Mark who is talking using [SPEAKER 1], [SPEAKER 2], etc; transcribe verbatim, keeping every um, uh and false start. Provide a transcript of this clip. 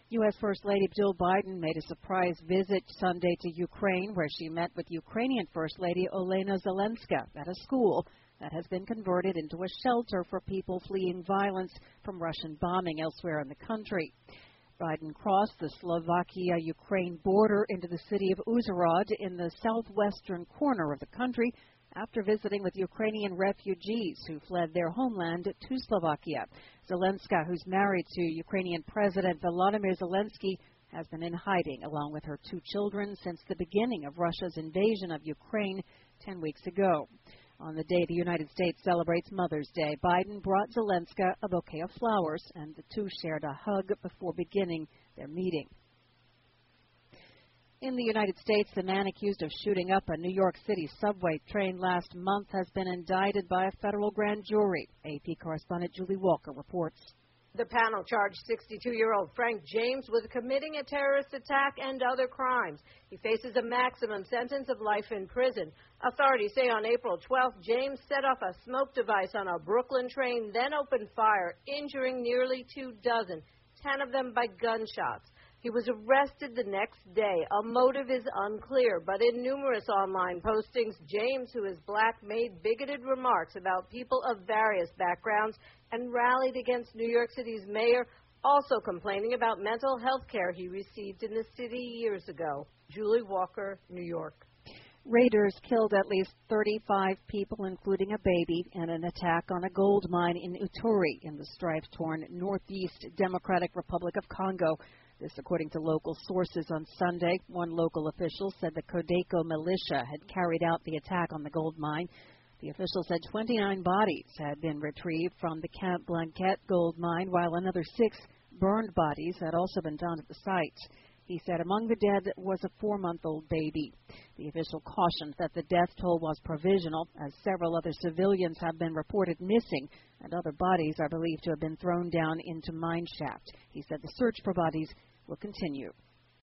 [SPEAKER 1] U S. First Lady Jill Biden made a surprise visit Sunday to Ukraine, where she met with Ukrainian First Lady Olena Zelenska at a school that has been converted into a shelter for people fleeing violence from Russian bombing elsewhere in the country. Biden crossed the Slovakia-Ukraine border into the city of Uzhhorod in the southwestern corner of the country after visiting with Ukrainian refugees who fled their homeland to Slovakia. Zelenska, who's married to Ukrainian President Volodymyr Zelensky, has been in hiding along with her two children since the beginning of Russia's invasion of Ukraine ten weeks ago. On the day the United States celebrates Mother's Day, Biden brought Zelenska a bouquet of flowers, and the two shared a hug before beginning their meeting. In the United States, the man accused of shooting up a New York City subway train last month has been indicted by a federal grand jury. A P correspondent Julie Walker reports.
[SPEAKER 2] The panel charged sixty-two-year-old Frank James with committing a terrorist attack and other crimes. He faces a maximum sentence of life in prison. Authorities say on April twelfth, James set off a smoke device on a Brooklyn train, then opened fire, injuring nearly two dozen, ten of them by gunshots. He was arrested the next day. A motive is unclear, but in numerous online postings, James, who is black, made bigoted remarks about people of various backgrounds and rallied against New York City's mayor, also complaining about mental health care he received in the city years ago. Julie Walker, New York.
[SPEAKER 1] Raiders killed at least thirty-five people, including a baby, in an attack on a gold mine in Ituri in the strife-torn northeast Democratic Republic of Congo. This according to local sources on Sunday. One local official said the Codeco militia had carried out the attack on the gold mine. The official said twenty-nine bodies had been retrieved from the Camp Blanquette gold mine, while another six burned bodies had also been found at the site. He said among the dead was a four-month-old baby. The official cautioned that the death toll was provisional, as several other civilians have been reported missing, and other bodies are believed to have been thrown down into mine shaft. He said the search for bodies will continue.